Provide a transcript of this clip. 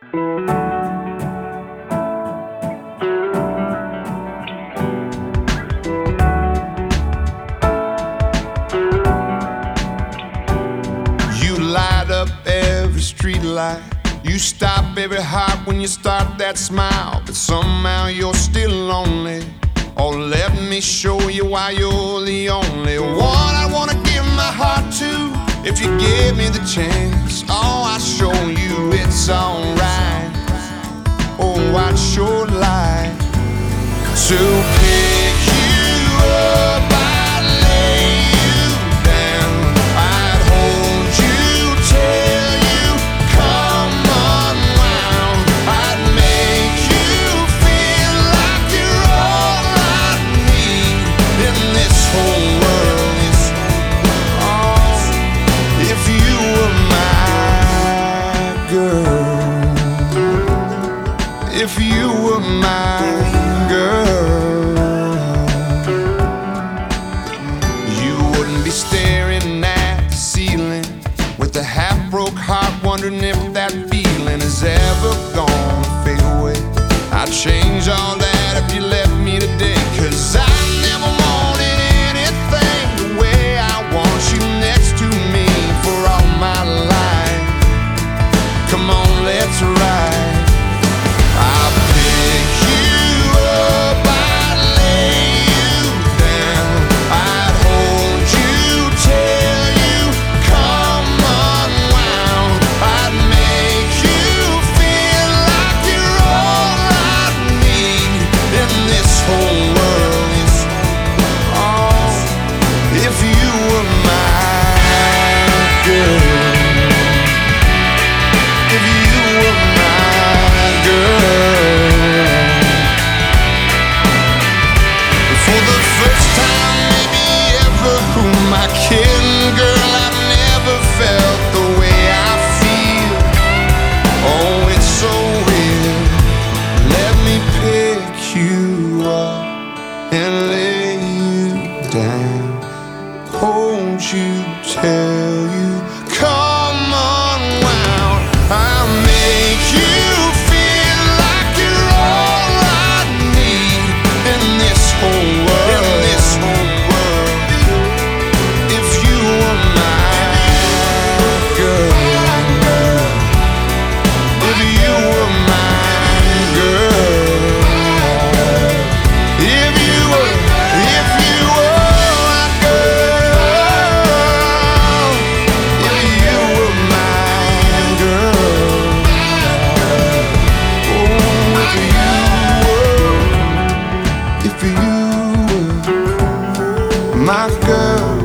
You light up every street light. You stop every heart when you start that smile. But somehow you're still lonely. Oh, let me show you why you're the only one I wanna give my heart to. If you give me the chance, oh, I'll show you it's alright. Oh, I'd sure like to pick you up. I'd lay you down. I'd hold you, tell you, come unwound. I'd make you feel like you're all I need in this whole world. Oh, if you were my girl, if you were my girl, you wouldn't be staring at the ceiling with a half-broke heart, wondering if that feeling is ever gonna fade away. I'd change all that if you left me today, 'cause I never wanted anything the way I want you next to me for all my life. Come on, let's ride. I'll pick you up, I'd lay you down, I'd hold you, tell you, come unwound. I'd make you feel like you're all I need in this whole world. Oh, if you were my girl, if you were my girl. For the first time, maybe ever, who am I kidding, girl? I've never felt the way I feel. Oh, it's so weird. Let me pick you up and lay you down, hold you, tell you, come unwound. I'll make you feel like you're all I need in this whole world. In this whole world. If you were my girl, if you were my girl, if you were my girl, if you were my girl, oh, if you were my girl.